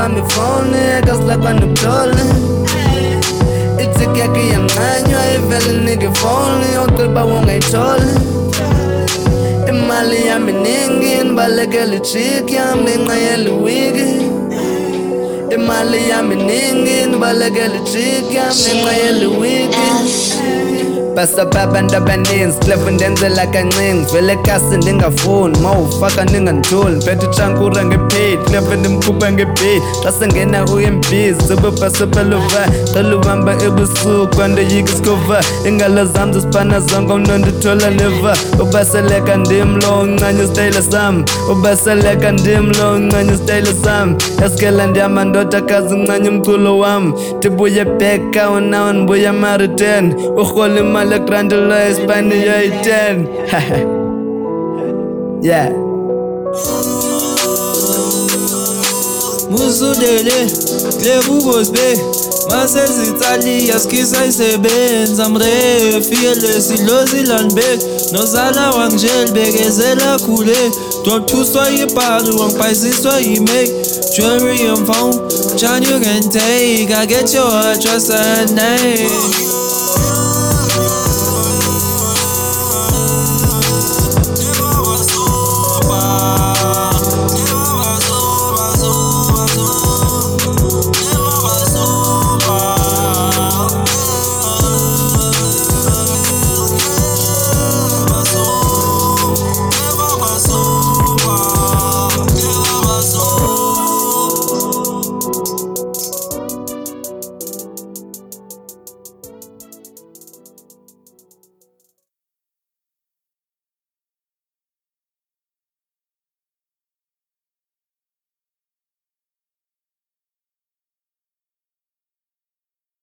wami phone akasilapha nobuthole itikeki yancanywa ivele nike phone ogqiba wongayithole imali yami iningi nibalekele ijiki yami ngenxa yeli wiki imali yami iningi nibalekele ijiki yami ngenxa yeli wiki basapha abantu abaninzi clever ndenzela kancinci vele kasi ndingafuni mawufaka ndingandithuli mphethe itshankura ngepaid clever ndimkhupha ngepaid xa sengena uyembhizi sebebhasepelova qela uhamba ebusuku kwandoyika isikova iingalo zam zisipana zonke unondithola neva ubaseleka ndim lo uncanye isitayile sam ubaseleka ndim lo uncanye isitayile sam yasikela ndiyamandodakazi uncanye umculo wam ndibuye bheka unawo ndibuye mariten urhola imali egrandela espine yoyi-10 yeah Musudele, Klebubosbe, Masses Italia, Skisa Isebenza, Mre, Fearless, Ilosilanbek, Nozala Wangel, Begezela Kule, Tortu soy paru, Wang Paisi soy make, Jewelry and phone, John you can take, I get your address and name.